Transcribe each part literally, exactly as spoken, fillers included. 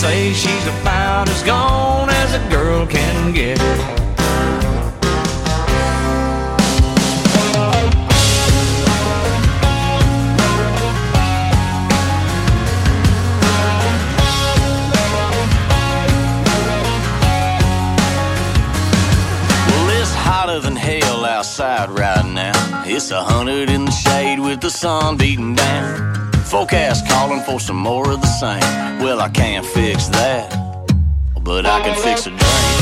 say she's about as gone as a girl can get. Than hell outside right now. It's a hundred in the shade with the sun beating down. Forecast calling for some more of the same. Well, I can't fix that, but I can fix a drain.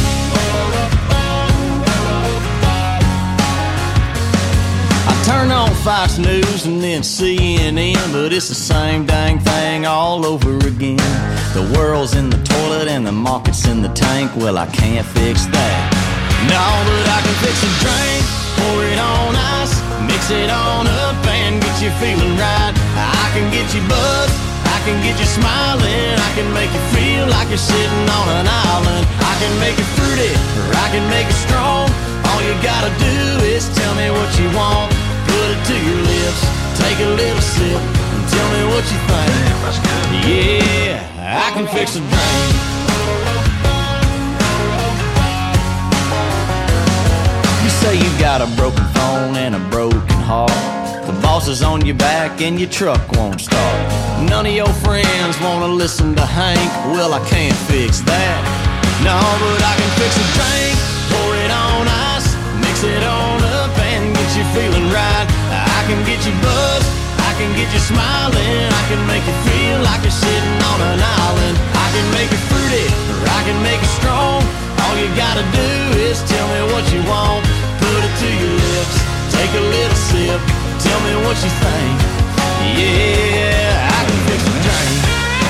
I turn on Fox News and then C N N, but it's the same dang thing all over again. The world's in the toilet and the market's in the tank. Well, I can't fix that. No, but I can fix a drink, pour it on ice, mix it on up and get you feeling right. I can get you buzzed, I can get you smiling, I can make you feel like you're sitting on an island. I can make it fruity, or I can make it strong. All you gotta do is tell me what you want. Put it to your lips, take a little sip, and tell me what you think. Yeah, I can fix a drink. Say you got a broken phone and a broken heart. The boss is on your back and your truck won't start. None of your friends wanna listen to Hank. Well, I can't fix that. No, but I can fix a drink, pour it on ice, mix it on up and get you feeling right. I can get you buzzed, I can get you smiling, I can make you feel like you're sitting on an island. I can make it fruity, or I can make it strong. All you gotta do is tell me what you want. Put it to your lips, take a little sip, tell me what you think. Yeah, I can fix a drink.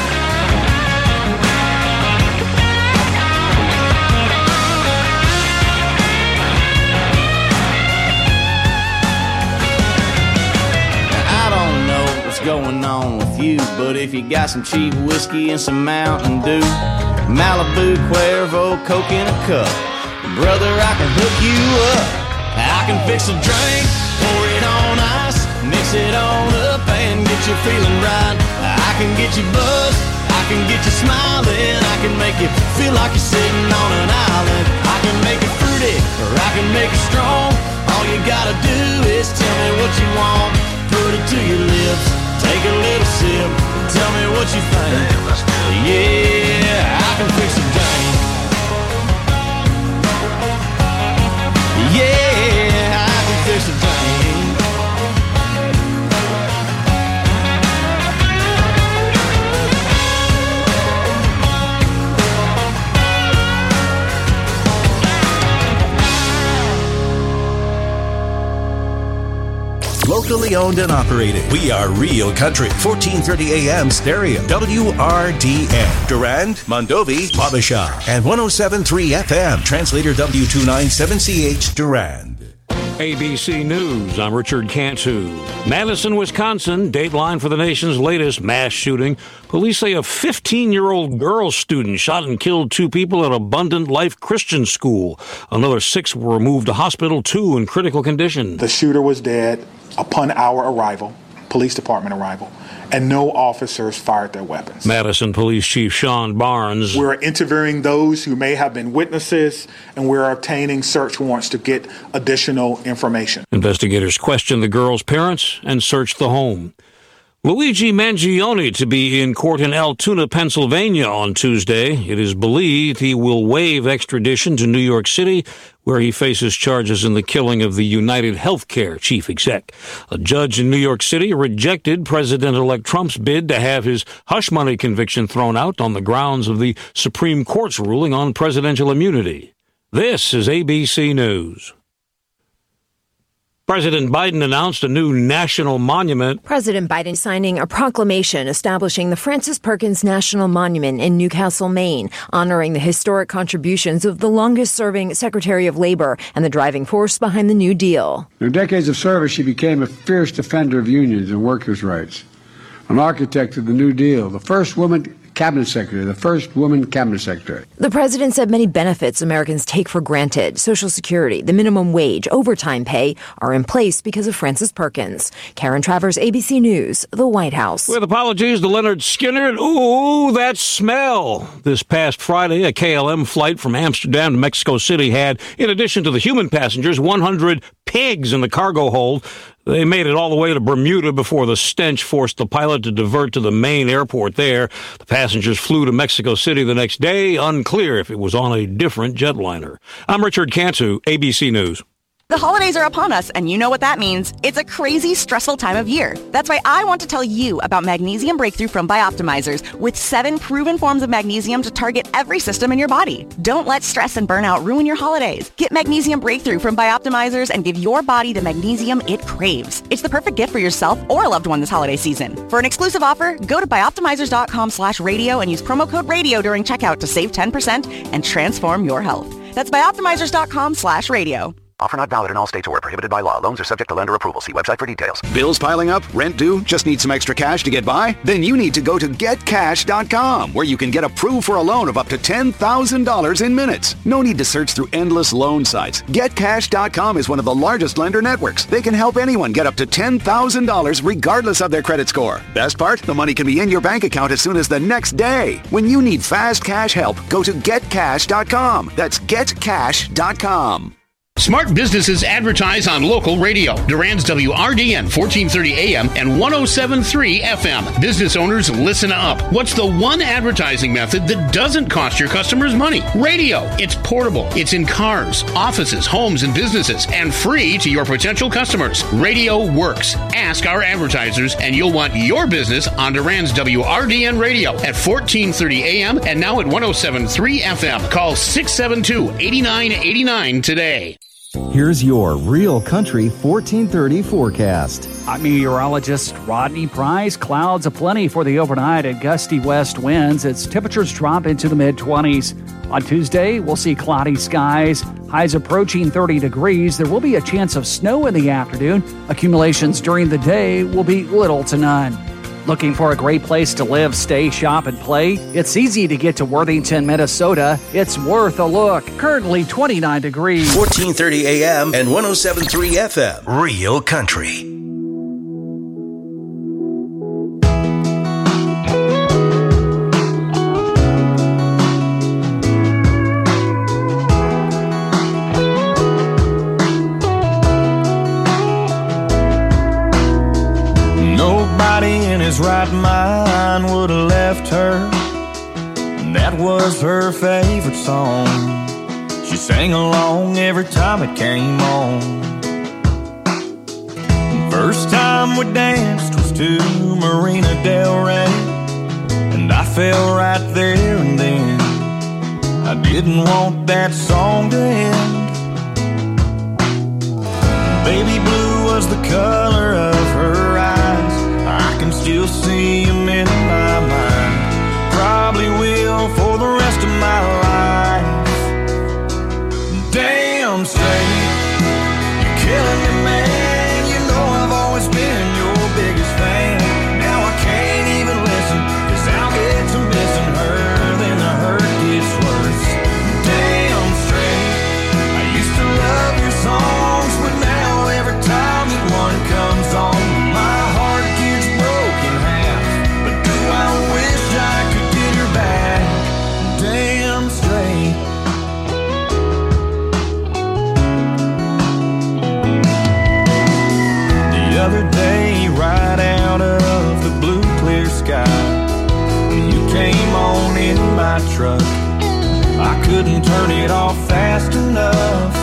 Now, I don't know what's going on with you, but if you got some cheap whiskey and some Mountain Dew, Malibu, Cuervo, Coke in a cup, brother, I can hook you up. I can fix a drink, pour it on ice, mix it on up and get you feeling right. I can get you buzzed, I can get you smiling, I can make you feel like you're sitting on an island. I can make it fruity, or I can make it strong. All you gotta do is tell me what you want. Put it to your lips, take a little sip, tell me what you think. Yeah, I can fix a drink. Yeah, I can fix a drink. Locally owned and operated. We are Real Country. fourteen thirty A M stereo. W R D N. Durand, Mondovi, Wabasha. And one oh seven point three F M. Translator W two ninety-seven C H Durand. A B C News, I'm Richard Cantu. Madison, Wisconsin, dateline for the nation's latest mass shooting. Police say a fifteen-year-old girl student shot and killed two people at Abundant Life Christian School. Another six were moved to hospital, two in critical condition. The shooter was dead upon our arrival, police department arrival, and no officers fired their weapons. Madison Police Chief Sean Barnes. We're interviewing those who may have been witnesses, and we're obtaining search warrants to get additional information. Investigators questioned the girl's parents and searched the home. Luigi Mangione to be in court in Altoona, Pennsylvania on Tuesday. It is believed he will waive extradition to New York City, where he faces charges in the killing of the United Healthcare chief exec. A judge in New York City rejected President-elect Trump's bid to have his hush money conviction thrown out on the grounds of the Supreme Court's ruling on presidential immunity. This is A B C News. President Biden announced a new national monument. President Biden signing a proclamation establishing the Francis Perkins National Monument in Newcastle, Maine, honoring the historic contributions of the longest-serving Secretary of Labor and the driving force behind the New Deal. In her decades of service, she became a fierce defender of unions and workers' rights, an architect of the New Deal, the first woman cabinet secretary, the first woman cabinet secretary. The president said many benefits Americans take for granted, Social Security, the minimum wage, overtime pay, are in place because of Frances Perkins. Karen Travers, A B C News, the White House. With apologies to Leonard Skinner. Ooh, that smell. This past Friday, a K L M flight from Amsterdam to Mexico City had, in addition to the human passengers, one hundred pigs in the cargo hold. They made it all the way to Bermuda before the stench forced the pilot to divert to the main airport there. The passengers flew to Mexico City the next day. Unclear if it was on a different jetliner. I'm Richard Cantu, A B C News. The holidays are upon us, and you know what that means. It's a crazy, stressful time of year. That's why I want to tell you about Magnesium Breakthrough from Bioptimizers, with seven proven forms of magnesium to target every system in your body. Don't let stress and burnout ruin your holidays. Get Magnesium Breakthrough from Bioptimizers and give your body the magnesium it craves. It's the perfect gift for yourself or a loved one this holiday season. For an exclusive offer, go to bioptimizers.com slash radio and use promo code radio during checkout to save ten percent and transform your health. That's bioptimizers.com slash radio. Offer not valid in all states or prohibited by law. Loans are subject to lender approval. See website for details. Bills piling up? Rent due? Just need some extra cash to get by? Then you need to go to get cash dot com, where you can get approved for a loan of up to ten thousand dollars in minutes. No need to search through endless loan sites. get cash dot com is one of the largest lender networks. They can help anyone get up to ten thousand dollars regardless of their credit score. Best part? The money can be in your bank account as soon as the next day. When you need fast cash help, go to get cash dot com. That's get cash dot com. Smart businesses advertise on local radio. Durand's W R D N fourteen thirty A M and one oh seven point three F M. Business owners, listen up. What's the one advertising method that doesn't cost your customers money? Radio. It's portable. It's in cars, offices, homes, and businesses, and free to your potential customers. Radio works. Ask our advertisers, and you'll want your business on Durand's W R D N radio at fourteen thirty A M and now at one oh seven point three F M. Call six seven two, eight nine eight nine today. Here's your Real Country fourteen thirty forecast. I'm meteorologist Rodney Price. Clouds aplenty for the overnight and gusty west winds as temperatures drop into the mid-twenties. On Tuesday, we'll see cloudy skies, highs approaching thirty degrees. There will be a chance of snow in the afternoon. Accumulations during the day will be little to none. Looking for a great place to live, stay, shop, and play? It's easy to get to Worthington, Minnesota. It's worth a look. Currently twenty-nine degrees. fourteen thirty A M and one oh seven point three F M. Real Country. Right mind would have left her. That was her favorite song. She sang along every time it came on. First time we danced was to Marina Del Rey, and I fell right there and then. I didn't want that song to end. Baby blue was the color of her eyes. I can still see him in my mind. Probably will for the rest of my life. Damn straight, you're killing me, man. You know I've always been your biggest fan. Now I can't even listen, cause I'll get to missing her, then the hurt gets worse. Damn straight, I used to love your songs, but now every time that one comes on, my heart gets broken half. But do I wish I could get her back? Damn straight. The other day, right out of the blue clear sky, you came on in my truck. I couldn't turn it off fast enough.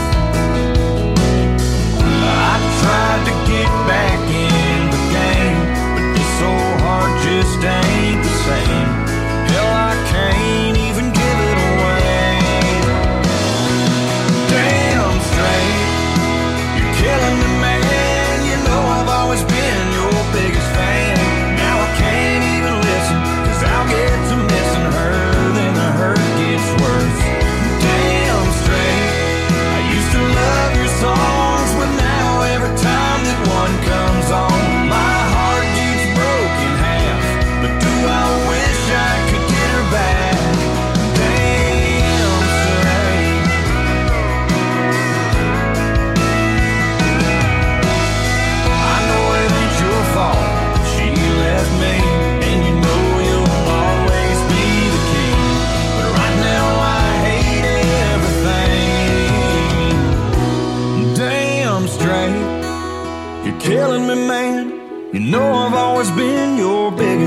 I tried to get back in the game, but this old heart just ain't the same. Hell, I can't even give it away. Damn straight, you're killing me, man. You know I've always been your biggest fan. Now I can't even listen, cause I'll get to missing her, then the hurt gets worse. Damn straight,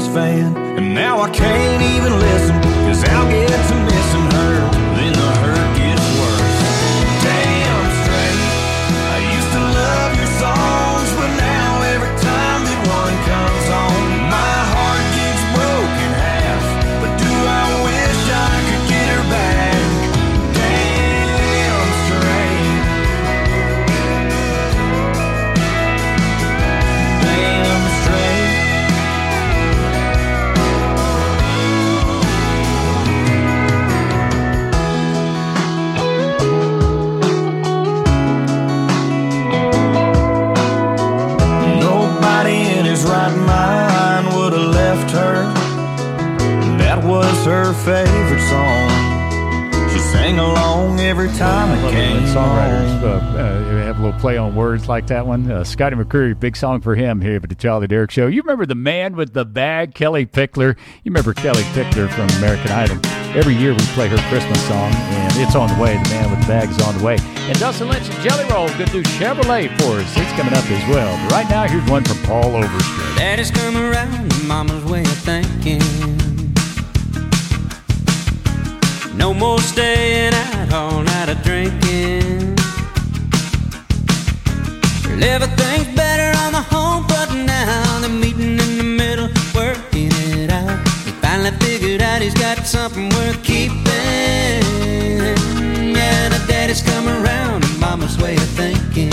biggest fan. And now I can't even listen, cause I'll get to missing her, then the hurt gets worse. Damn straight, I used to love your songs, but now every time that one comes on, my heart gets broken half. But do I wish I could get her back? Damn straight. Damn straight. Nobody in his right mind would have left her. That was her favorite song. She sang along every time it came Songwriters on. uh, uh, have a little play on words like that one. Uh, Scotty McCreery, big song for him here at the Charlie Derrick Show. You remember the man with the bag, Kelly Pickler? You remember Kelly Pickler from American Idol. Every year we play her Christmas song, and it's on the way. The man with the bag is on the way. And Dustin Lynch and Jelly Roll, good news Chevrolet for us. It's coming up as well. But right now, here's one from Paul Overstreet. Daddy's come around, mama's way of thinking. No more staying out all night of drinking. Well, everything's better on the home front now. The meeting in the middle, working it out. He finally figured out he's got something worth keeping. Yeah, the daddy's come around and mama's way of thinking.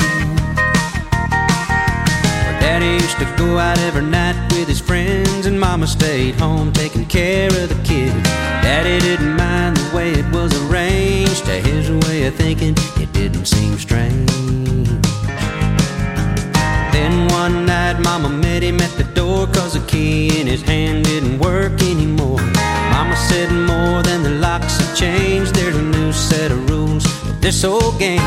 Well, daddy used to go out every night with his friends, and mama stayed home taking care of the kids. Daddy didn't mind the way it was arranged. To his way of thinking, it didn't seem strange. Then one night mama met him at the door, cause the key in his hand didn't work anymore. Mama said more than the locks have changed. There's a new set of rules for this old game.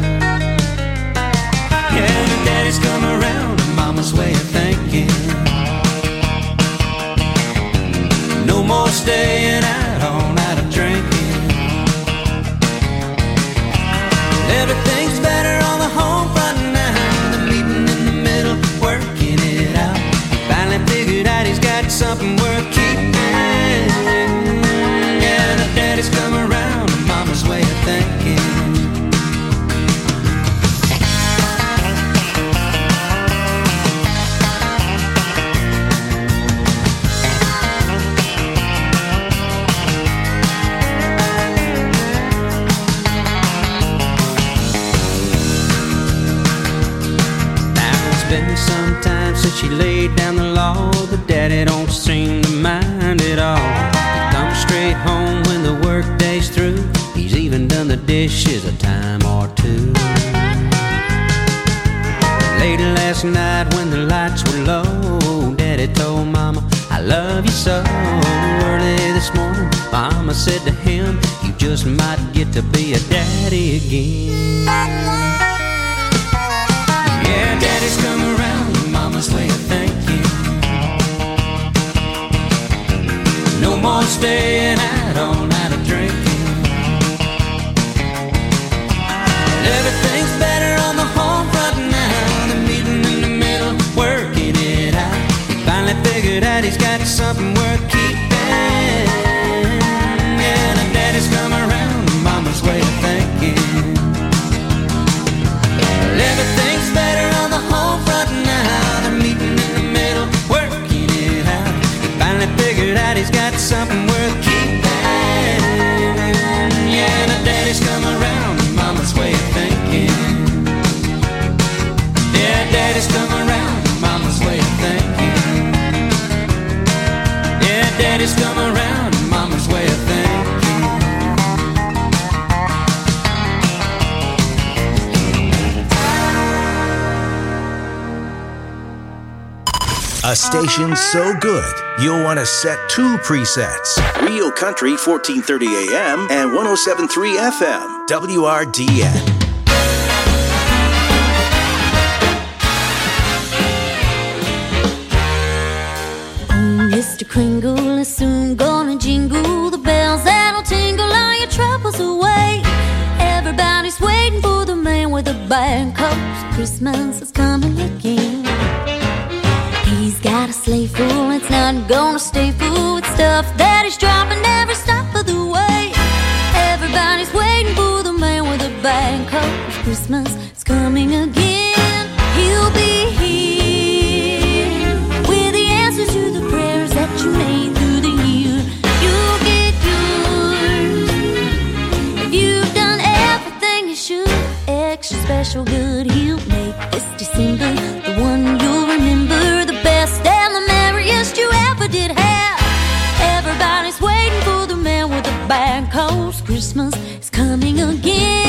Yeah, the daddy's come around and mama's way of thinking. No more staying out all night of drinking. Everything's better on the home front now. The meeting in the middle, working it out. Finally figured out he's got something worth keeping. Yeah, the daddy's come around and mama's way of thinking. Been some time since she laid down the law, but daddy don't seem to mind at all. He comes straight home when the work day's through. He's even done the dishes a time or two. Late last night when the lights were low, daddy told mama, I love you so. Early this morning, mama said to him, you just might get to be a daddy again. Yeah, daddy's come around and mama's way of thinking. No more staying out all night of drinking. Everything's better on the home front now. The meeting in the middle, working it out. He finally figured out he's got something worth keeping. Yeah, the daddy's come around and mama's way of thinking. Everything's better on the home front now. The meeting in the middle, working it out. He finally figured out he's got something worth keeping. Yeah, the daddy's come around and mama's way of thinking. Yeah, daddy's come around and mama's way of thinking. Yeah, daddy's come around and mama's way of thinking. A station so good, you'll want to set two presets. Rio Country fourteen thirty A M and one oh seven point three F M, W R D N. Oh, Mister Kringle is soon gonna jingle the bells that'll tingle all your troubles away. Everybody's waiting for the man with the bag, 'cause Christmas is coming again. He's got got a sleigh full, it's not gonna stay full with stuff that is dropping every stop of the way. Everybody's waiting for the man with a bag, 'cause Christmas is coming again. He'll be here with the answers to the prayers that you made through the year. You'll get yours if you've done everything you should. Extra special good he'll make this December the one you'll remember, the best and the merriest you ever did have. Everybody's waiting for the man with the bag, 'cause Christmas is coming again.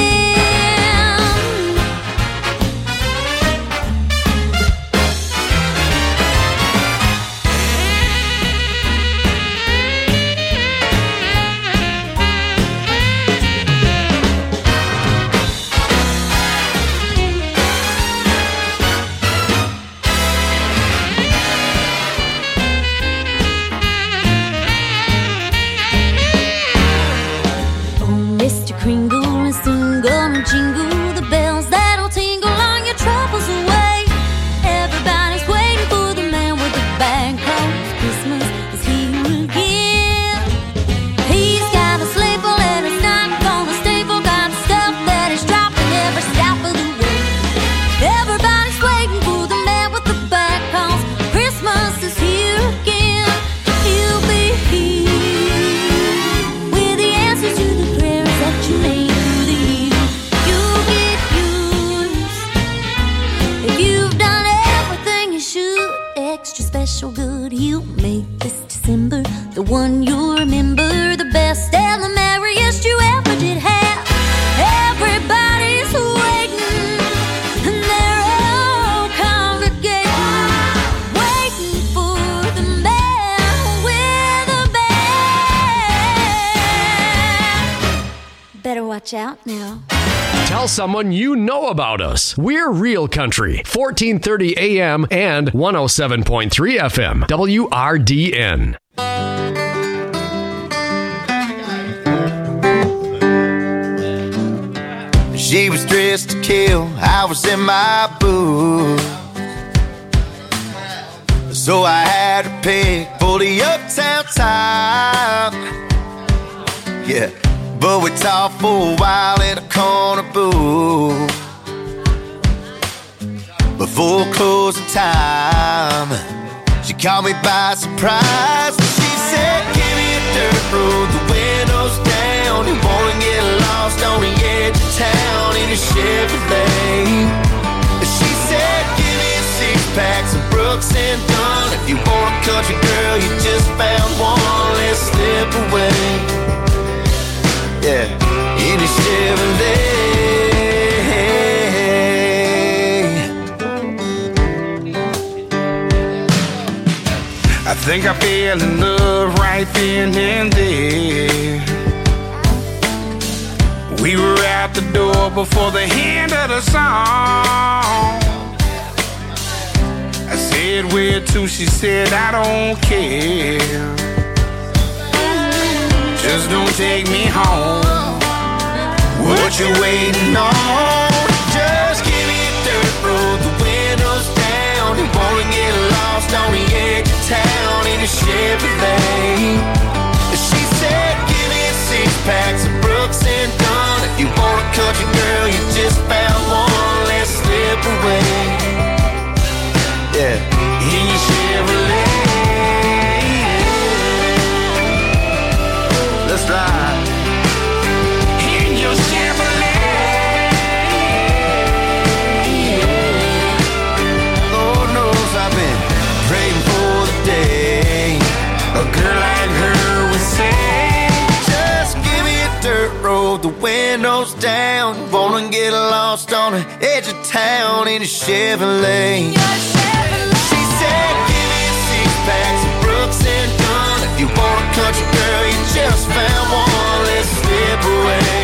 Kringle is soon gonna jingle the bells that'll tingle all your troubles away. Everybody's waiting for the man with the bag, 'cause Christmas is here again. He's got a sleigh full and it's not gonna stay full, got stuff that is dropping every step of the way. Everybody's waiting for the man with the bag, 'cause Christmas is here again. He'll be here with the answers to the prayers that you made through the year. You'll get yours if you've done everything you should. Extra special good he'll make this December the one you'll remember, the best and the merriest you ever did have. Everybody's waiting and they're all congregating, waiting for the man with a bag. Better watch out now. Tell someone you know about us. We're Real Country, fourteen thirty A M and one oh seven point three F M, W R D N. She was dressed to kill, I was in my booth. So I had to pick for the uptown time. Yeah, but we talked for a while in a corner booth before closing time. She caught me by surprise. She said, give me a dirt road, the windows down. You wanna get lost on the edge of town in a Chevrolet. She said, give me a six pack, some Brooks and Dunn. If you want a country girl, you just found one. Let's slip away. Yeah, in a Chevrolet. I think I fell in love right then and there. We were out the door before the end of the song. I said, where to? She said, I don't care. Just don't take me home. What you waiting on? Just give me a dirt road, the windows down. You wanna get lost on the edge of town in a Chevrolet. She said, give me a six pack, some Brooks and Dunn. If you want a country girl, you just found one. Let's slip away. Yeah, in your Chevrolet. Let's ride in your Chevrolet. Lord knows I've been praying for the day a girl like her would say, just give me a dirt road, the windows down. Wanna get lost on the edge of town in a Chevrolet. She said, give me a six pack, some Brooks and Dunn. If you want a country girl, you just found one. Let's slip away.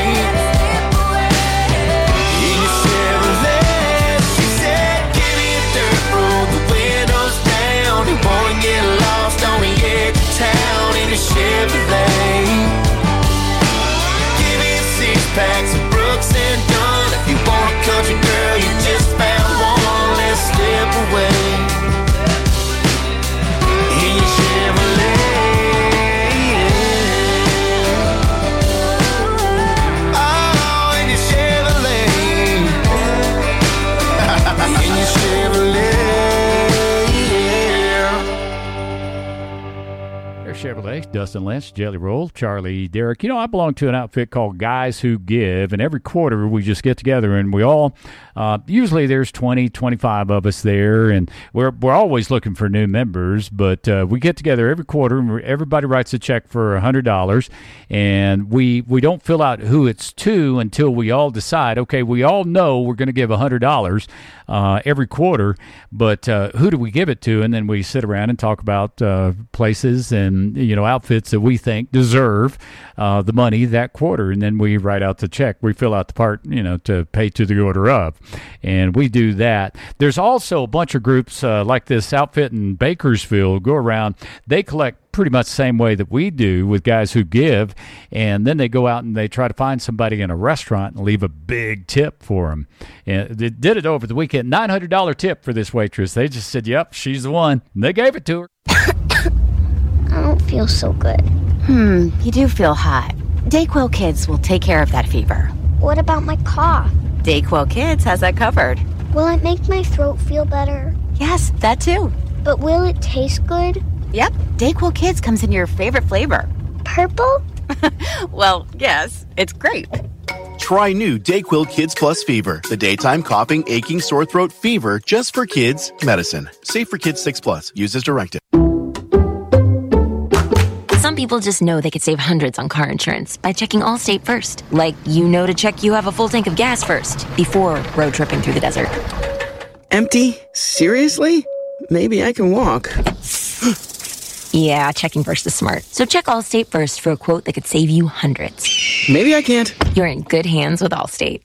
In your Chevrolet. She said, give me a dirt road, the windows down. You wanna get lost on the edge of town in a Chevrolet. Give me a six pack, some Brooks and Dunn. If you want a country girl, you just found one. Let's slip away. Clay, Dustin Lynch, Jelly Roll, Charlie, Derek. You know, I belong to an outfit called Guys Who Give, and every quarter we just get together and we all, uh, usually there's twenty, twenty-five of us there, and we're we're always looking for new members, but uh, we get together every quarter and everybody writes a check for one hundred dollars, and we, we don't fill out who it's to until we all decide, okay, we all know we're going to give one hundred dollars uh, every quarter, but uh, who do we give it to? And then we sit around and talk about uh, places and, you know, outfits that we think deserve uh, the money that quarter, and then we write out the check. We fill out the part, you know, to pay to the order of, and we do that. There's also a bunch of groups uh, like this outfit in Bakersfield go around. They collect pretty much the same way that we do with Guys Who Give, and then they go out and they try to find somebody in a restaurant and leave a big tip for them. And they did it over the weekend. nine hundred dollars tip for this waitress. They just said, yep, she's the one. And they gave it to her. I don't feel so good. Hmm, you do feel hot. Dayquil Kids will take care of that fever. What about my cough? Dayquil Kids has that covered. Will it make my throat feel better? Yes, that too. But will it taste good? Yep, Dayquil Kids comes in your favorite flavor. Purple? Well, yes, it's grape. Try new Dayquil Kids Plus Fever, the daytime coughing, aching, sore throat fever just for kids medicine. Safe for kids six plus. Use as directed. Some people just know they could save hundreds on car insurance by checking Allstate first. Like, you know to check you have a full tank of gas first before road tripping through the desert. Empty? Seriously? Maybe I can walk. Yeah, checking first is smart. So check Allstate first for a quote that could save you hundreds. Maybe I can't. You're in good hands with Allstate.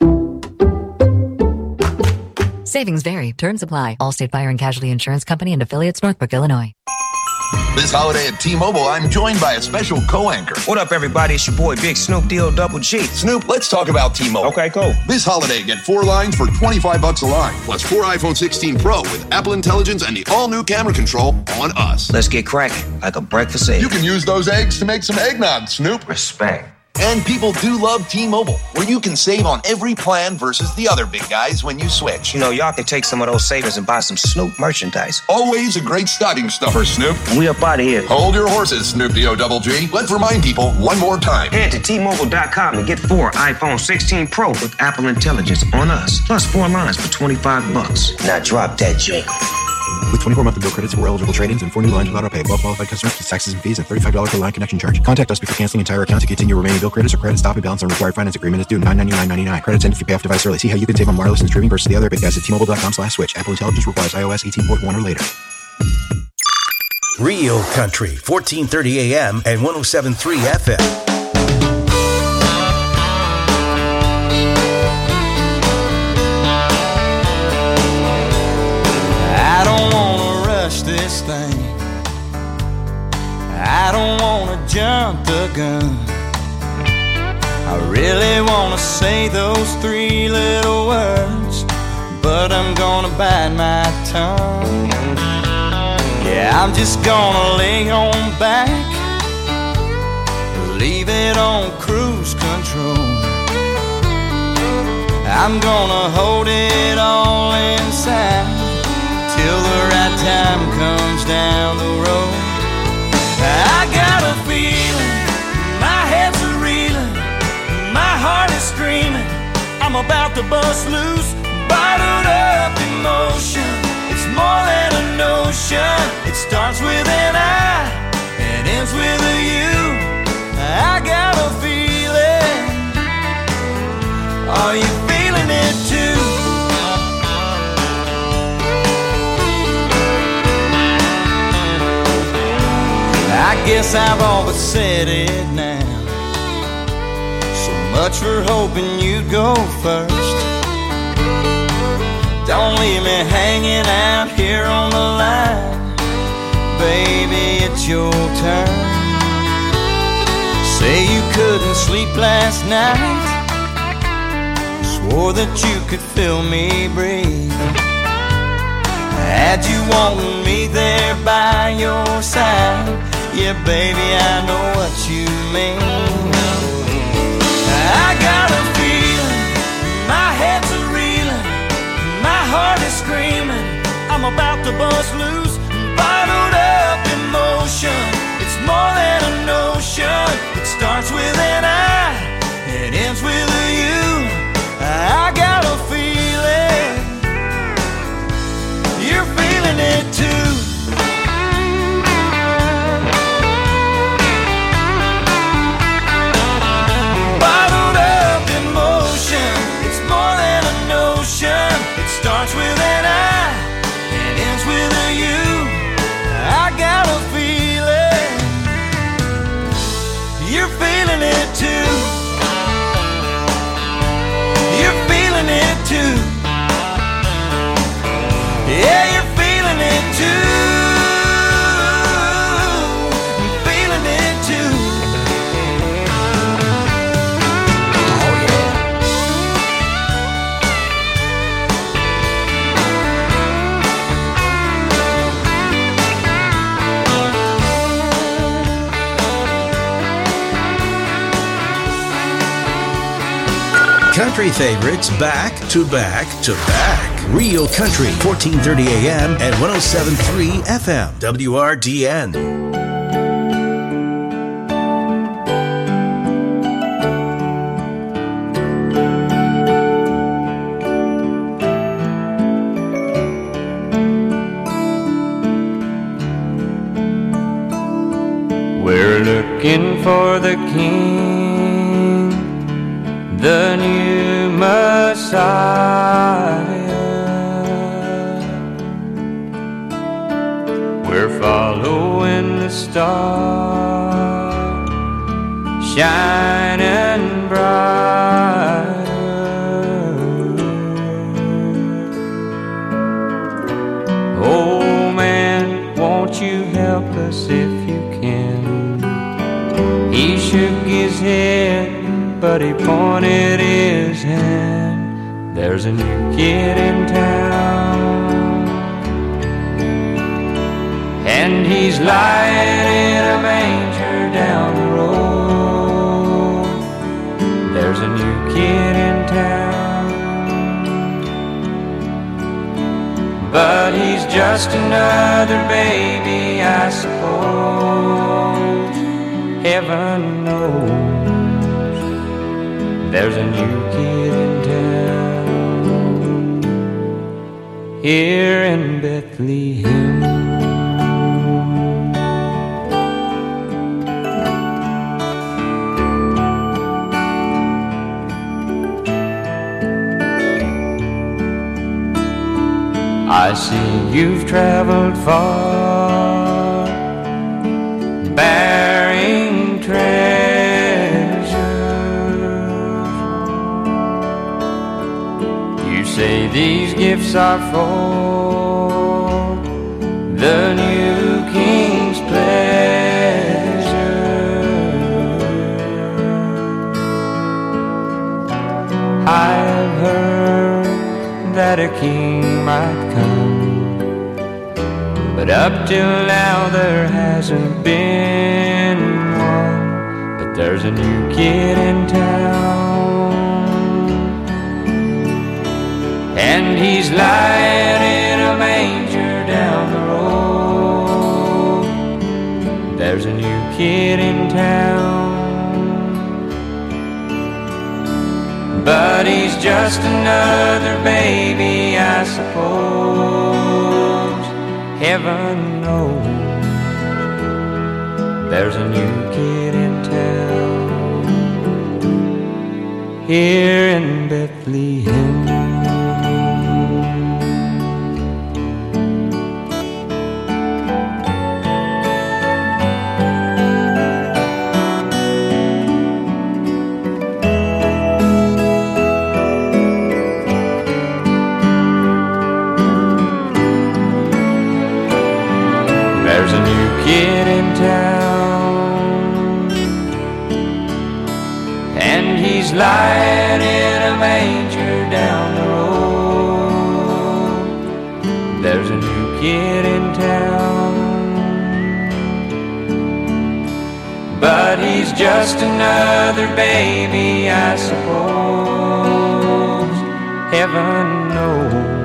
Savings vary. Terms apply. Allstate Fire and Casualty Insurance Company and affiliates, Northbrook, Illinois. This holiday at T-Mobile, I'm joined by a special co-anchor. What up, everybody? It's your boy, Big Snoop D-O Double G. Snoop, let's talk about T-Mobile. Okay, cool. This holiday, get four lines for twenty-five bucks a line, plus four iPhone sixteen Pro with Apple Intelligence and the all-new camera control on us. Let's get cracking, like a breakfast egg. You can use those eggs to make some eggnog, Snoop. Respect. And people do love T-Mobile, where you can save on every plan versus the other big guys when you switch. You know, y'all can take some of those savings and buy some Snoop merchandise. Always a great stocking stuffer, Snoop. We up out of here. Hold your horses, Snoop D O Double G. Let's remind people one more time. Head to T Mobile dot com and get four iPhone sixteen Pro with Apple Intelligence on us, plus four lines for twenty-five bucks. Now drop that joint. With twenty-four monthly bill credits for eligible trade-ins and four new lines without auto pay. Well qualified customers plus taxes and fees and thirty-five dollars per line connection charge. Contact us before canceling entire account to continue remaining bill credits or credit stop and balance on required finance agreement is due nine ninety-nine ninety-nine. Credits end if you pay off device early. See how you can save on wireless and streaming versus the other big guys at T Mobile dot com slash switch. Apple Intelligence requires iOS eighteen point one or later. Real Country, fourteen thirty A M and one oh seven point three F M. I don't wanna rush this thing. I don't wanna jump the gun. I really wanna say those three little words, but I'm gonna bite my tongue. Yeah, I'm just gonna lay on back, leave it on cruise control. I'm gonna hold it all inside till the right time comes down the road. I got a feeling, my head's a reeling, my heart is screaming, I'm about to bust loose, bottled up emotion. It's more than a notion. It starts with an I and ends with a you. I got a feeling. Are you feeling it too? I guess I've all but said it now. So much for hoping you'd go first. Don't leave me hanging out here on the line. Baby, it's your turn. Say you couldn't sleep last night, swore that you could feel me breathe. Had you wanting me there by your side, yeah, baby, I know what you mean. I got a feeling, my head's a reeling, my heart is screaming, I'm about to bust loose, bottled up emotion. It's more than a emotion. It starts with an I, it ends with a U. I got a feeling you're feeling it too. Bottled up emotion, it's more than a notion. It starts with an I, it ends with a U. I got a feeling you're feeling it too. You're feeling it too. Yeah, you're feeling it too. I'm feeling it too. Oh yeah. Country favorites back to back to back. Real Country, fourteen thirty A M and one oh seven point three F M. W R D N. We're looking for the King, the new Messiah. We're following the star, shining bright. Oh man, won't you help us if you can? He shook his head, but he pointed his hand. There's a new kid in town, and he's lying in a manger down the road. There's a new kid in town, but he's just another baby, I suppose. Heaven knows there's a new kid in town here in Bethlehem. I see you've traveled far, bearing treasures. You say these gifts are for the new King's pleasure. I've heard that a king might come, but up till now there hasn't been one. But there's a new kid in town, and he's lying in a manger down the road. There's a new kid in town, but he's just another baby, I suppose. Heaven knows there's a new kid in town here in Bethlehem. There's a new kid in town, and he's lying in a manger down the road. There's a new kid in town, but he's just another baby, I suppose. Heaven knows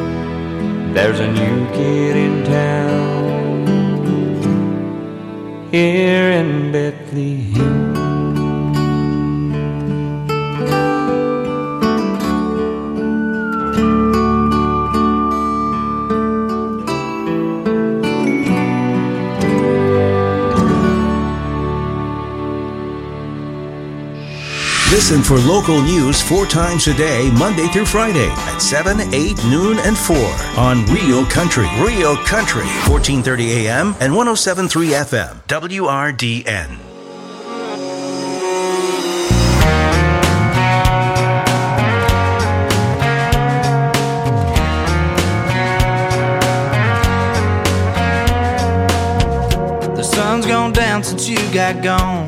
there's a new kid in town here in Bethlehem. Listen for local news four times a day, Monday through Friday at seven, eight, noon, and four on Real Country. Real Country, fourteen thirty A M and one oh seven point three F M, W R D N. The sun's gone down since you got gone.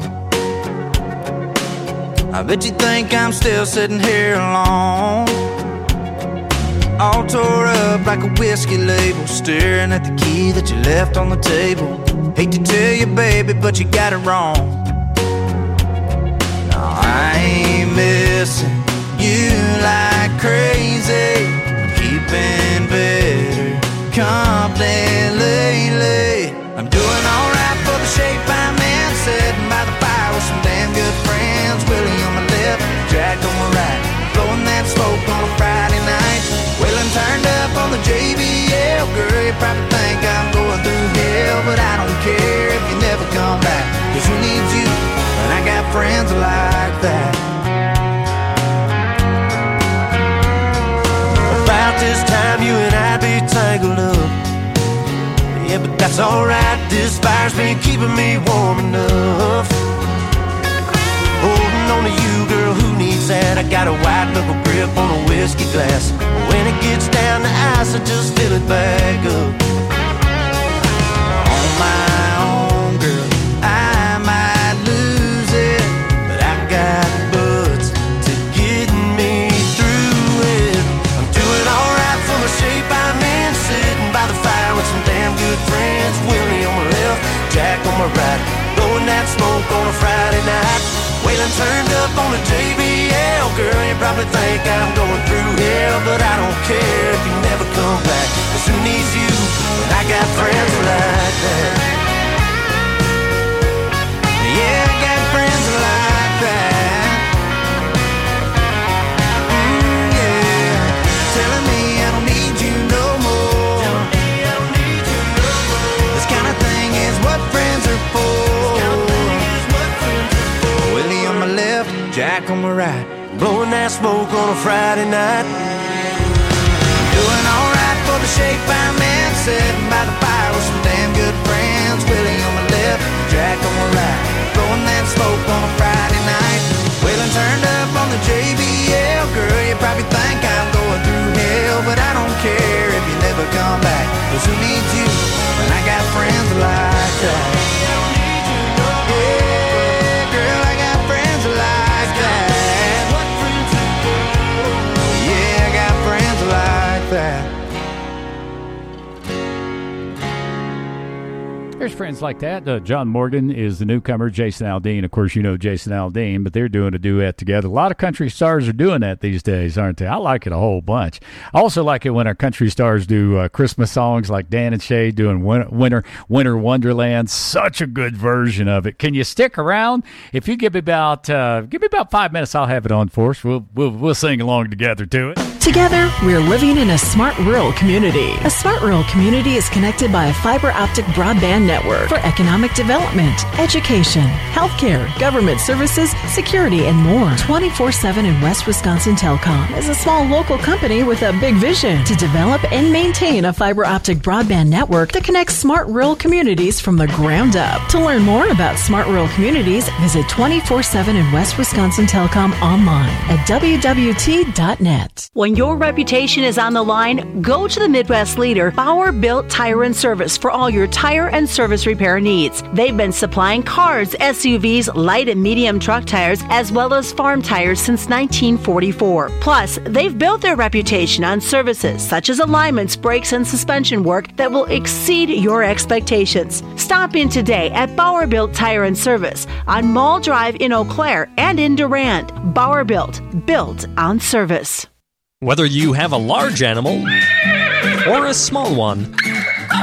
I bet you think I'm still sitting here alone, all tore up like a whiskey label, staring at the key that you left on the table. Hate to tell you, baby, but you got it wrong. No, I ain't missing you like crazy. I'm keeping better company lately. I'm doing alright for the shape I'm in, sitting by the fire with some damn good friends. Willie on my left, Jack on my right, blowing that smoke on a Friday night. Wheeling turned up on the J B L. Girl, you probably think I'm going through hell, but I don't care if you never come back, 'cause who needs you when I got friends like that? About this time you and I'd be tangled up. Yeah, but that's alright, this fire's been keeping me warm enough. Holding on to you, girl, who needs that? I got a white knuckle grip on a whiskey glass. When it gets down to ice, I just fill it back up. On my own, girl, I might lose it, but I got butts to get me through it. I'm doing alright for the shape I'm in, sitting by the fire with some damn good friends. Willie on my left, Jack on my right, blowing that smoke on a Friday night. Waylon turned up on the J B L. Girl, you probably think I'm going through hell, but I don't care if you never come back, 'cause who needs you when I got friends like that? Yeah, I got friends like that. Mm, yeah, telling me I don't need you no more. This kind of thing is what friends are for. Jack on my right, blowing that smoke on a Friday night. Doing alright for the shape I'm in, sitting by the fire with some damn good friends. Willie on my left, Jack on my right, blowing that smoke on a Friday night. Waylon turned up on the J B L. Girl, you probably think I'm going through hell, but I don't care if you never come back, 'cause who needs you when I got friends like that? There's friends like that. Uh, John Morgan is the newcomer. Jason Aldean, of course, you know Jason Aldean, but they're doing a duet together. A lot of country stars are doing that these days, aren't they? I like it a whole bunch. I also like it when our country stars do uh, Christmas songs, like Dan and Shay doing Winter Winter Wonderland. Such a good version of it. Can you stick around? If you give me about uh, give me about five minutes, I'll have it on for us. We'll we'll we'll sing along together to it. Together, we're living in a smart rural community. A smart rural community is connected by a fiber optic broadband network for economic development, education, healthcare, government services, security, and more. twenty-four seven in West Wisconsin Telecom is a small local company with a big vision to develop and maintain a fiber optic broadband network that connects smart rural communities from the ground up. To learn more about smart rural communities, visit twenty-four seven in West Wisconsin Telecom online at w w t dot net. When your reputation is on the line, go to the Midwest leader, Bauer Built Tire and Service, for all your tire and service repair needs. They've been supplying cars, S U Vs, light and medium truck tires, as well as farm tires since nineteen forty-four. Plus, they've built their reputation on services such as alignments, brakes, and suspension work that will exceed your expectations. Stop in today at Bauer Built Tire and Service on Mall Drive in Eau Claire and in Durand. Bauer Built, built on service. Whether you have a large animal or a small one,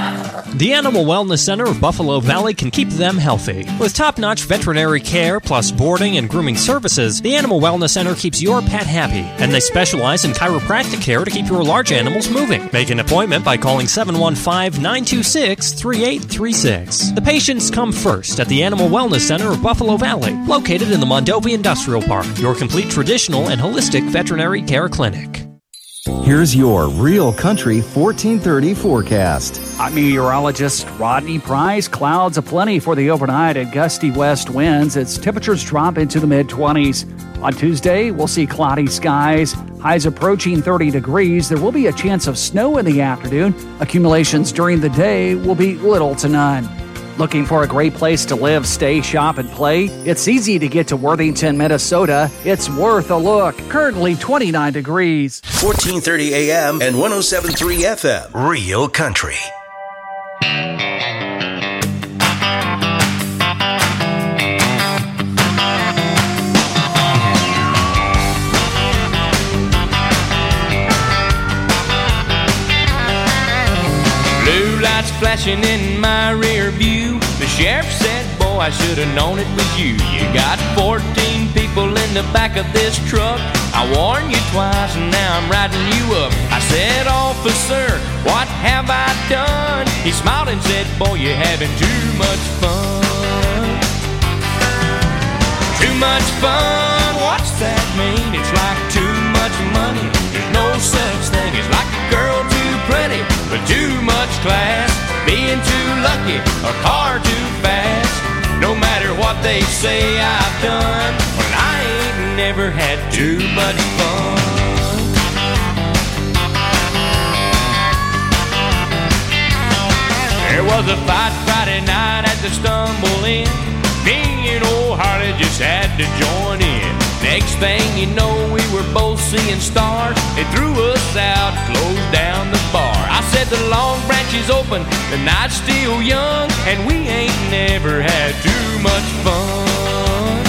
The Animal Wellness Center of Buffalo Valley can keep them healthy. With top-notch veterinary care plus boarding and grooming services, the Animal Wellness Center keeps your pet happy, and they specialize in chiropractic care to keep your large animals moving. Make an appointment by calling seven one five, nine two six, three eight three six. The patients come first at the Animal Wellness Center of Buffalo Valley, located in the Mondovi Industrial Park, your complete traditional and holistic veterinary care clinic. Here's your Real Country fourteen thirty forecast. I'm meteorologist Rodney Price. Clouds aplenty for the overnight and gusty west winds as temperatures drop into the mid-twenties. On Tuesday, we'll see cloudy skies, highs approaching thirty degrees. There will be a chance of snow in the afternoon. Accumulations during the day will be little to none. Looking for a great place to live, stay, shop, and play? It's easy to get to Worthington, Minnesota. It's worth a look. Currently twenty-nine degrees. fourteen thirty A M and one oh seven point three F M. Real Country. Blue lights flashing in my rear view. The sheriff said, boy, I should have known it was you. You got fourteen people in the back of this truck. I warned you twice and now I'm riding you up. I said, officer, what have I done? He smiled and said, boy, you're having too much fun. Too much fun, what's that mean? It's like too much money. There's no such thing as like a girl too pretty, but too much class. Being too lucky, a car too fast. No matter what they say I've done, well, I ain't never had too much fun. There was a fight Friday night at the Stumble Inn. Me and old Harley just had to join in. Next thing you know, we were both seeing stars. They threw us out, closed down the bar. I said the Long Branch is open, the night's still young, and we ain't never had too much fun.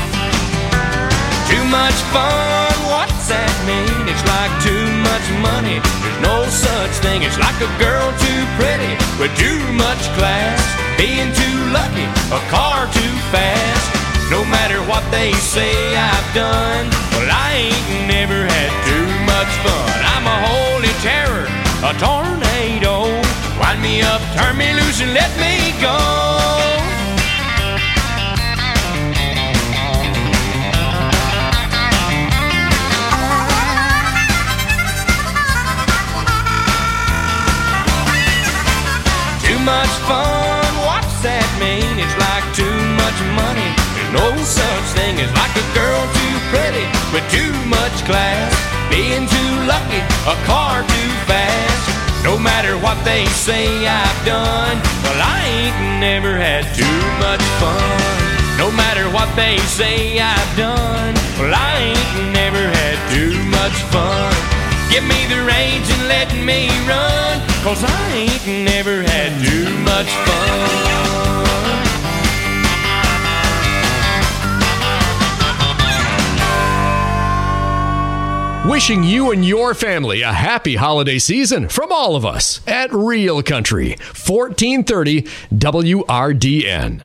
Too much fun, what's that mean? It's like too much money. There's no such thing. It's like a girl too pretty with too much class. Being too lucky, a car too fast. No matter what they say I've done, well, I ain't never had too much fun. I'm a holy terror, a tornado. Wind me up, turn me loose, and let me go. Too much fun, what's that mean? It's like too much money. No such thing as like a girl too pretty with too much class. Being too lucky, a car too fast. No matter what they say I've done, well, I ain't never had too much fun. No matter what they say I've done, well, I ain't never had too much fun. Give me the reins and let me run, 'cause I ain't never had too much fun. Wishing you and your family a happy holiday season from all of us at Real Country, fourteen thirty W R D N.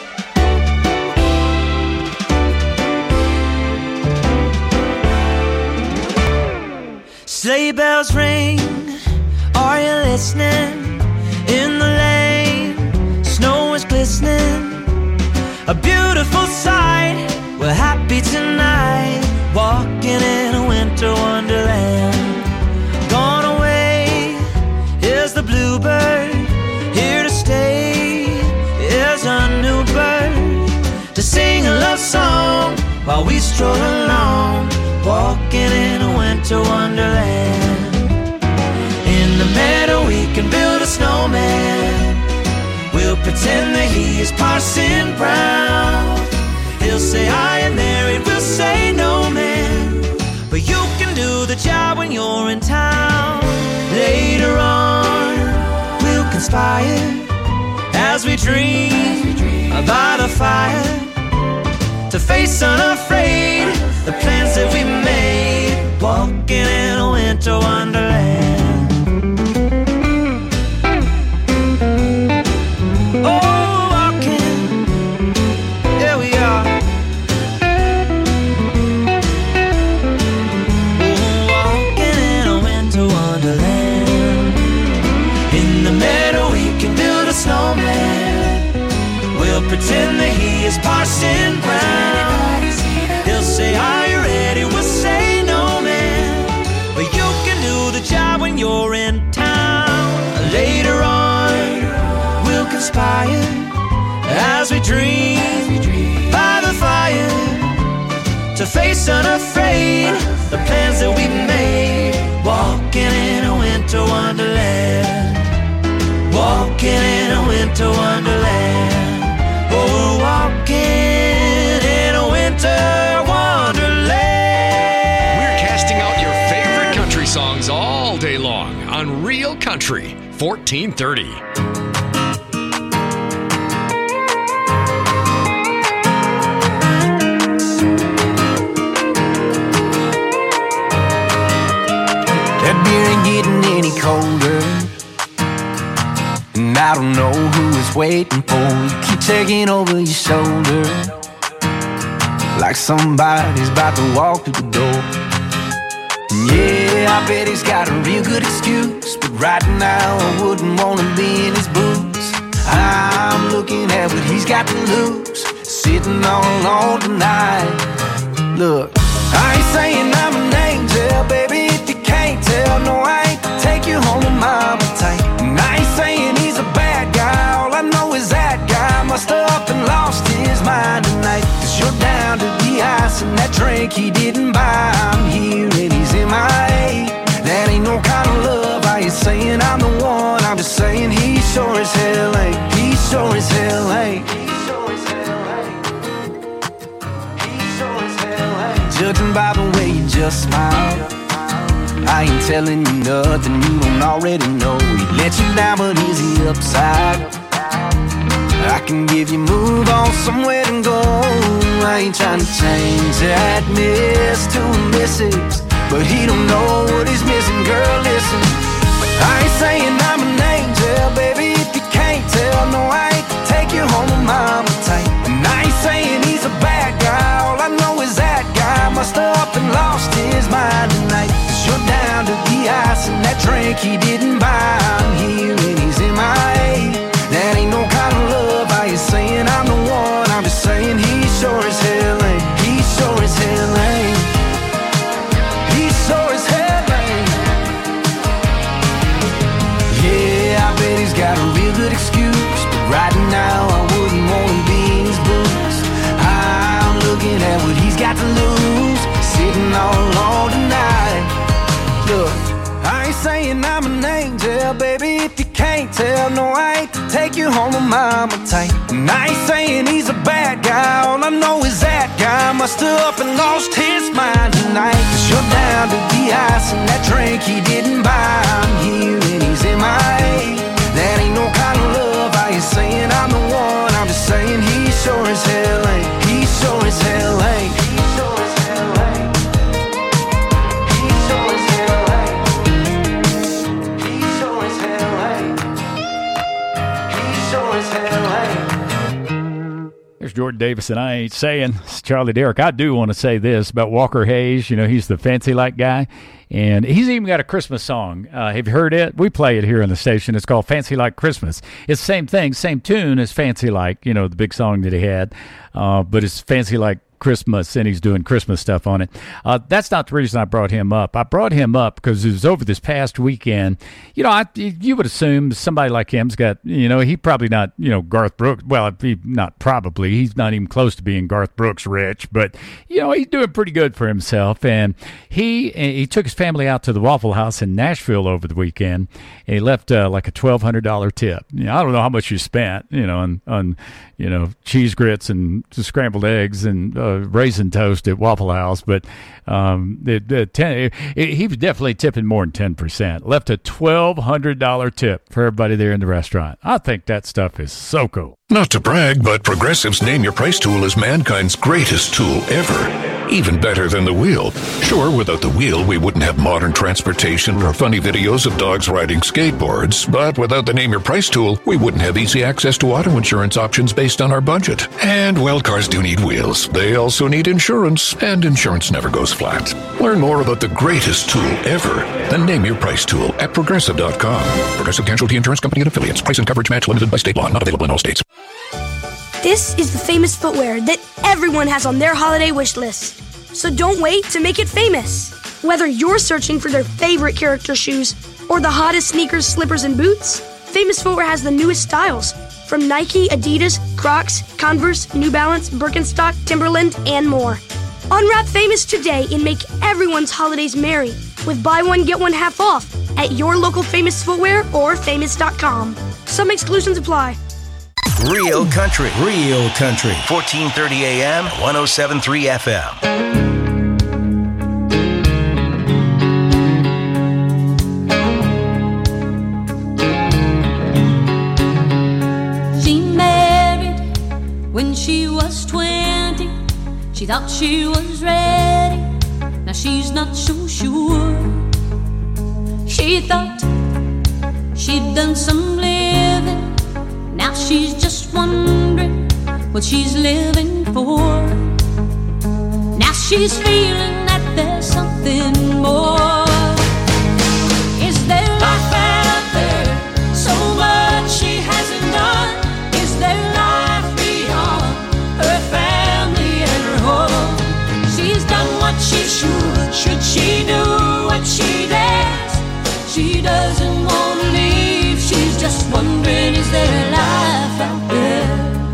Sleigh bells ring, are you listening? In the lane, snow is glistening. A beautiful sight, we're happy tonight. Walking in a winter wonderland. Gone away is the bluebird. Here to stay is a new bird. To sing a love song while we stroll along. Walking in a winter wonderland. In the meadow we can build a snowman. We'll pretend that he is Parson Brown. He'll say I am there and we'll say no man. But you can do the job when you're in town. Later on we'll conspire as we dream by the fire. To face unafraid the plans that we made. Walking in a winter wonderland. face unafraid, the plans that we made. Walking in a winter wonderland. Walking in a winter wonderland. Oh, walking in a winter wonderland. We're casting out your favorite country songs all day long on Real Country fourteen thirty. That beer ain't getting any colder, and I don't know who is waiting for you. Keep checking over your shoulder, like somebody's about to walk through the door. And yeah, I bet he's got a real good excuse, but right now I wouldn't want to be in his boots. I'm looking at what he's got to lose, sitting all alone tonight. Look, I ain't saying I'm an angel, baby, if you can't tell. No, I ain't take you home to mama tight. And I ain't saying he's a bad guy, all I know is that guy must have up and lost his mind tonight. Cause you're down to the ice and that drink he didn't buy. I'm here and he's in my A. That ain't no kind of love. I ain't saying I'm the one, I'm just saying he sure as hell ain't. He sure as hell ain't. Judging by the way you just smile, I ain't telling you nothing you don't already know. He let you down, but is he upside? I can give you move on somewhere to go. I ain't trying to change that miss to a missus, but he don't know what he's missing. Girl, listen, I ain't saying I'm an angel, baby, if you can't tell. No, I ain't take you home with mama tight. And I ain't saying he's a bad guy, all I know is that guy must have up and lost his mind tonight. Cause you're down to the ice and that drink he didn't buy. I'm here and he's in my A. That ain't no kind of love. I ain't saying I'm the one, I'm just saying he sure as hell ain't. He sure as hell ain't. He sure as hell ain't. Yeah, I bet he's got a real good excuse, but right now I wouldn't want to be in his boots. I'm looking at what he's got to lose, sitting all alone tonight. Look, I ain't saying I'm an angel, baby, if you can't tell. No, I ain't take you home with mama tight. And I ain't saying he's a bad guy, all I know is that guy must have up and lost his mind tonight. Cause you're down to the ice and that drink he didn't buy. I'm here and he's in my A. That ain't no kind of love. I ain't saying I'm the one, I'm just saying he sure as hell ain't. He sure as hell ain't. He sure as hell ain't. He sure as hell ain't. He sure as hell ain't. He sure as hell ain't. There's Jordan Davis, and I ain't saying. It's Charlie Derrick. I do want to say this about Walker Hayes. You know, he's the fancy like guy, and he's even got a Christmas song. Uh, have you heard it? We play it here on the station. It's called Fancy Like Christmas. It's the same thing, same tune as Fancy Like, you know, the big song that he had, uh, but it's Fancy Like Christmas, and he's doing Christmas stuff on it. Uh, that's not the reason I brought him up. I brought him up because it was over this past weekend. You know, I, you would assume somebody like him's got, you know, he probably not, you know, Garth Brooks. Well, he not probably. He's not even close to being Garth Brooks rich, but, you know, he's doing pretty good for himself. And he he took his family out to the Waffle House in Nashville over the weekend, and he left uh, like a twelve hundred dollars tip. You know, I don't know how much you spent, you know, on, on you know, cheese grits and scrambled eggs and uh, raisin toast at Waffle House, but um, it, it, ten, it, he was definitely tipping more than ten percent. Left a twelve hundred dollars tip for everybody there in the restaurant. I think that stuff is so cool. Not to brag, but Progressive's Name Your Price tool is mankind's greatest tool ever. Even better than the wheel. Sure, without the wheel, we wouldn't have modern transportation or funny videos of dogs riding skateboards. But without the Name Your Price tool, we wouldn't have easy access to auto insurance options based on our budget. And, well, cars do need wheels. They also need insurance, and insurance never goes flat. Learn more about the greatest tool ever, the Name Your Price tool, at Progressive dot com. Progressive Casualty Insurance Company and Affiliates. Price and coverage match limited by state law. Not available in all states. This is the famous footwear that everyone has on their holiday wish list. So don't wait to make it famous. Whether you're searching for their favorite character shoes or the hottest sneakers, slippers, and boots, Famous Footwear has the newest styles from Nike, Adidas, Crocs, Converse, New Balance, Birkenstock, Timberland, and more. Unwrap Famous today and make everyone's holidays merry with buy one, get one half off at your local Famous Footwear or famous dot com. Some exclusions apply. Real country, real country. fourteen thirty A M, one oh seven point three F M. She married when she was twenty. She thought she was ready. Now she's not so sure. She thought she'd done some living. Now she's just wondering what she's living for. Now she's feeling that there's something more. Is there life out there? So much she hasn't done. Is there life beyond her family and her home? She's done what she should. Should she do what she dares? She doesn't want to leave. She's just wondering, is there a life out there?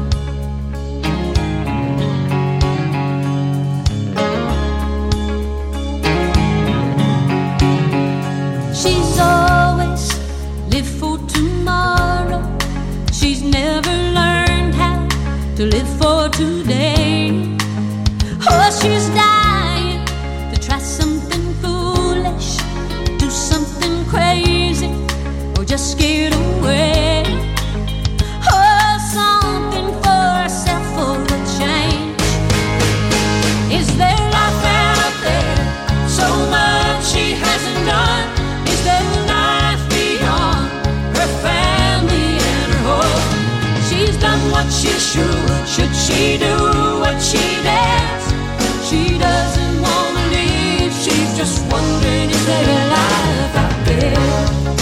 She's always lived for tomorrow. She's never learned how to live for today. Oh, she's dying to try something foolish, do something crazy, or just scared away. Oh, something for herself for a change. Is there life out there? So much she hasn't done. Is there life beyond her family and her home? She's done what she should. Should she do what she dares? She doesn't want to leave. She's just wondering, is there a life out there?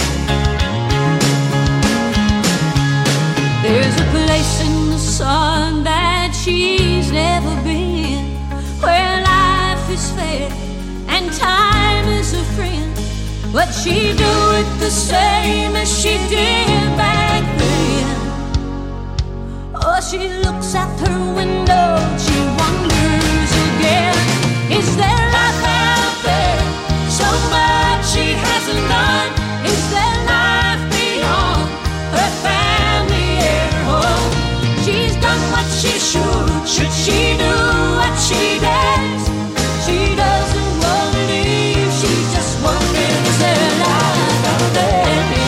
There's a place in the sun that she's never been, where life is fair and time is a friend. But she'd do it the same as she did back then. Oh, she looks out her window, she wonders again. Is there life out there? So much she hasn't done. Is there life beyond her family and her home? She's done what she should. Should she do what she dares? She doesn't want to leave. She's just wondering, is there a life out there?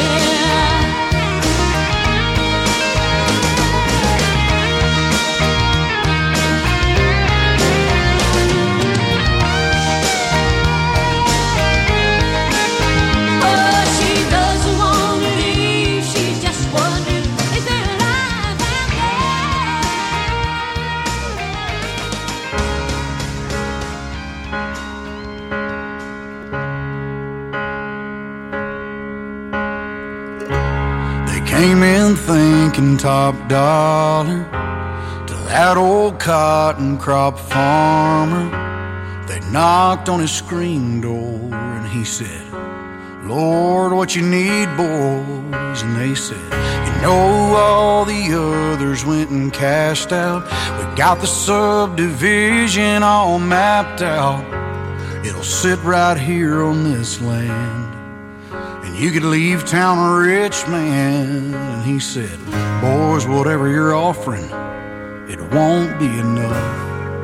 Came in thinking top dollar to that old cotton crop farmer. They knocked on his screen door and he said, Lord, what you need, boys? And they said, you know, all the others went and cashed out. We got the subdivision all mapped out. It'll sit right here on this land. You could leave town a rich man. And he said, boys, whatever you're offering, it won't be enough.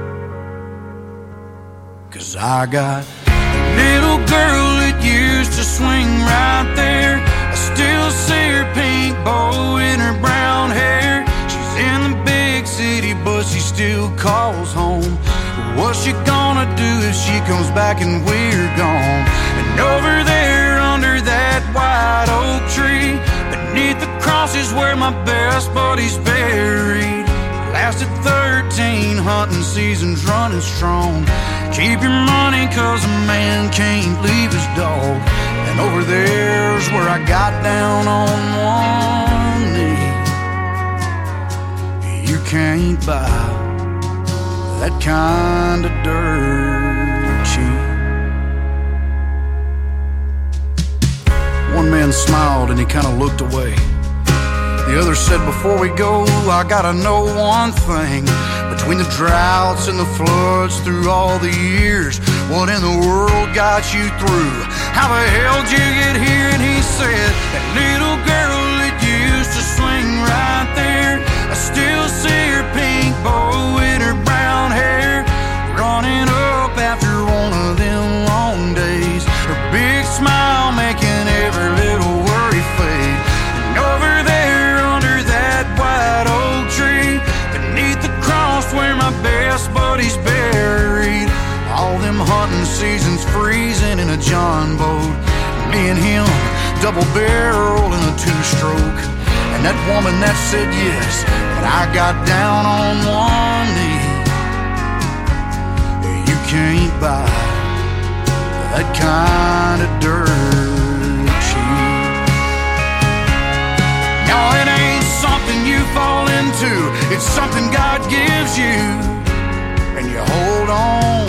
Cause I got a little girl that used to swing right there. I still see her pink bow in her brown hair. She's in the big city, but she still calls home. What's she gonna do if she comes back and we're gone? And over there under that white oak tree, beneath the cross is where my best buddy's buried. Lasted thirteen hunting seasons running strong. Keep your money cause a man can't leave his dog. And over there's where I got down on one knee. You can't buy that kind of dirt cheap. One man smiled and he kind of looked away. The other said, before we go, I gotta know one thing. Between the droughts and the floods through all the years, what in the world got you through? How the hell did you get here? And he said, that little girl that used to swing right there, I still see her pink bow in her brown hair, running up after one of them long days, her big smile making every little worry fade. And over there under that white oak tree, beneath the cross where my best buddy's buried, all them hunting seasons freezing in a John boat, me and him double barrel in a two-stroke. And that woman that said yes, but I got down on one knee. You can't buy that kind of dirt cheap. No, it ain't something you fall into, it's something God gives you and you hold on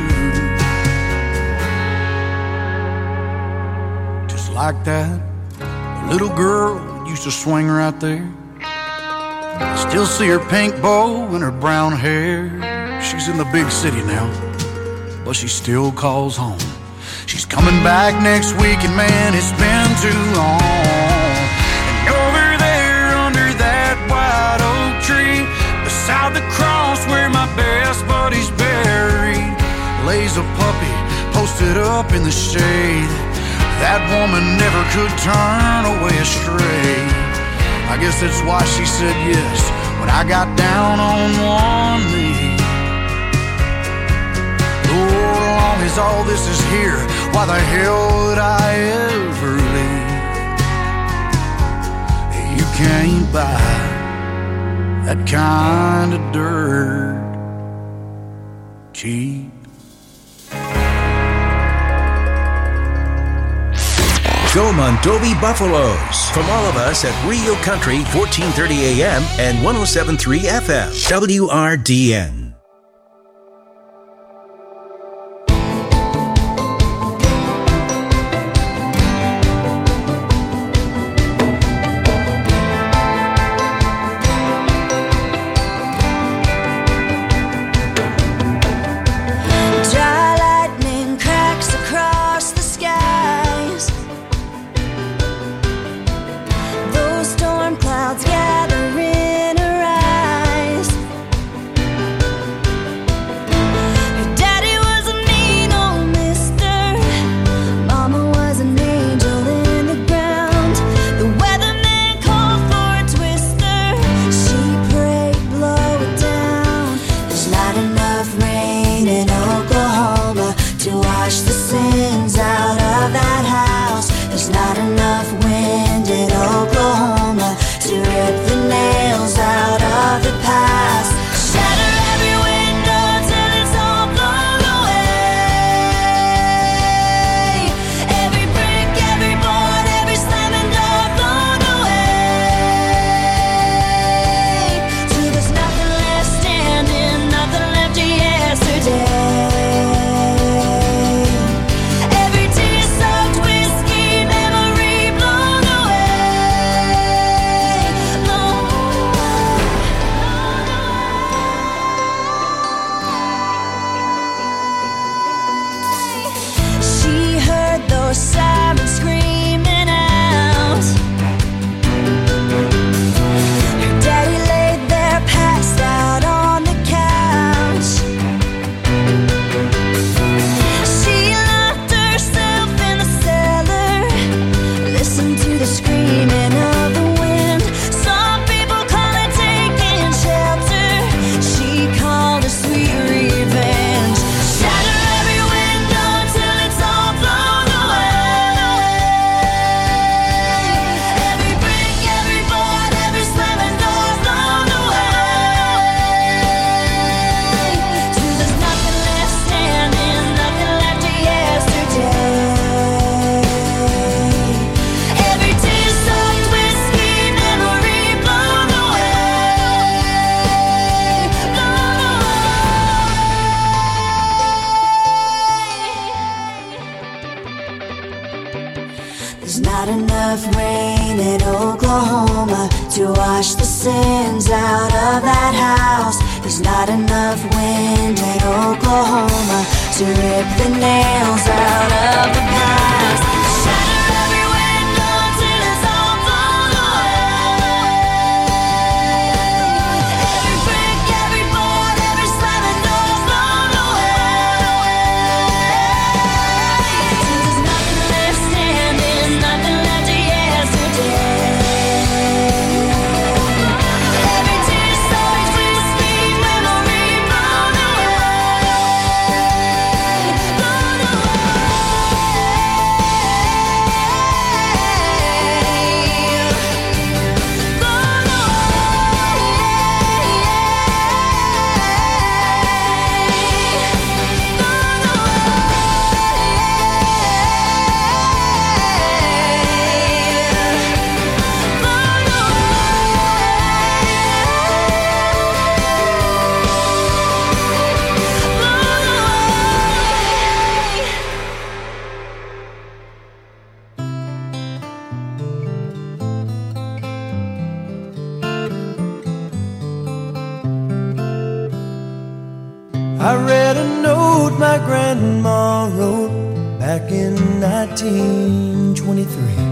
to. Just like that little girl used to swing right there. I still see her pink bow and her brown hair. She's in the big city now, but she still calls home. She's coming back next week, and man, it's been too long. And over there under that white oak tree, beside the cross where my best buddy's buried, lays a puppy posted up in the shade. That woman never could turn away astray. I guess that's why she said yes when I got down on one knee. Lord, as long as all this is here, why the hell would I ever leave? You can't buy that kind of dirt cheap. Go Mondovi Buffaloes. From all of us at Rio Country, fourteen thirty A M and one oh seven point three F M, W R D N. There's not enough rain in Oklahoma to wash the sins out of that house. There's not enough wind in Oklahoma to rip the nails out of the past. Shatter every window till it's all blown away. Every brick, every board, every slamming door's blown away. There's nothing left standing, nothing left of yesterday. Every tear so crispy, memory blown away, blown I read a note my grandma wrote back in nineteen twenty-three.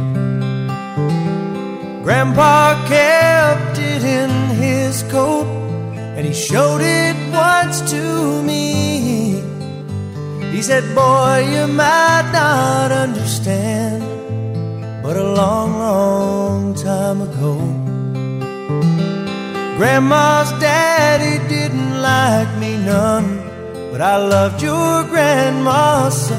Grandpa kept it in his coat, and he showed it once to me. He said, boy, you might not understand, but a long, long time ago, Grandma's daddy didn't like me none, but I loved your grandma so.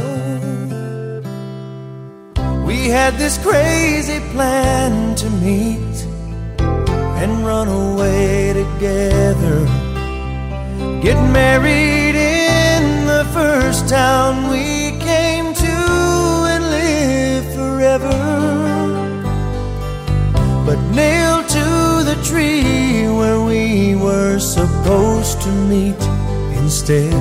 We had this crazy plan to meet and run away together, get married in the first town we came to and live forever. But nailed to the tree where we were supposed to meet instead,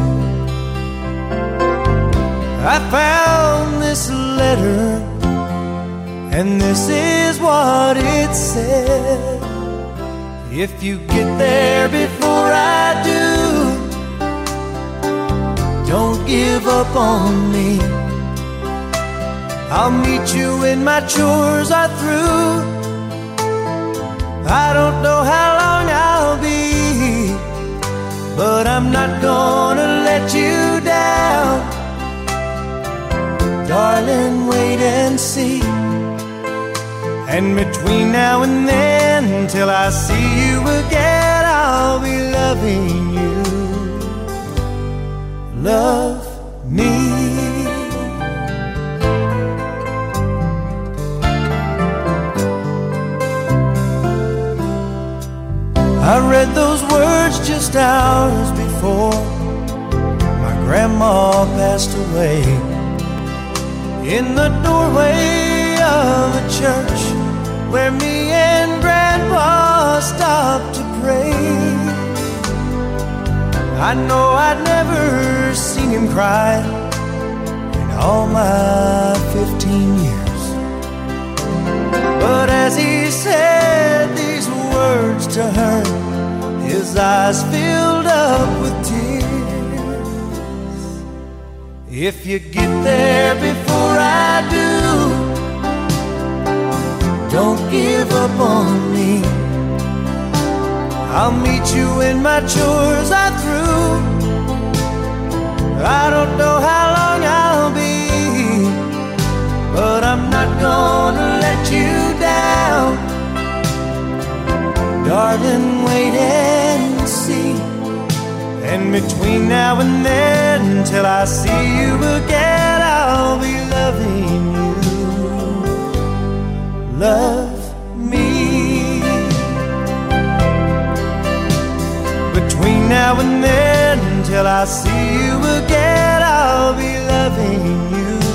I found this letter, and this is what it said. If you get there before I do, don't give up on me. I'll meet you when my chores are through. I don't know how long I'll be, but I'm not gonna let you down. Darling, wait and see. And between now and then, till I see you again, I'll be loving you. Love me. I read those words just hours before my grandma passed away, in the doorway of a church where me and Grandpa stopped to pray. I know I'd never seen him cry in all my fifteen years, but as he said these words to her, his eyes filled up with tears. If you get there before I do, don't give up on me. I'll meet you when my chores are through. I don't know how long I'll be, but I'm not gonna let you down. Darling, wait and see. And between now and then, till I see you again, I'll be loving you. Love me. Between now and then, till I see you again, I'll be loving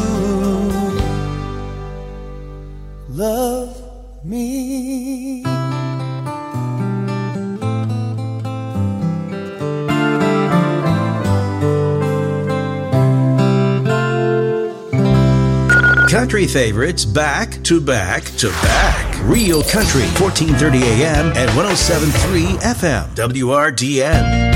you. Love me. Country favorites back to back to back. Real Country, fourteen thirty A M and one oh seven point three F M. W R D N.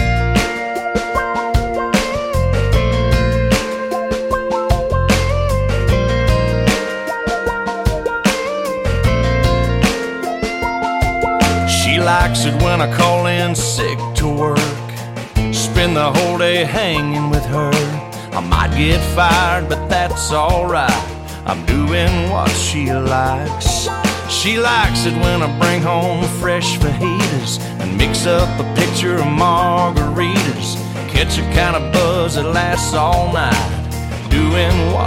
She likes it when I call in sick to work. Spend the whole day hanging with her. I might get fired, but that's alright. I'm doing what she likes. She likes it when I bring home fresh fajitas and mix up a picture of margaritas. Catch a kind of buzz that lasts all night. Doing what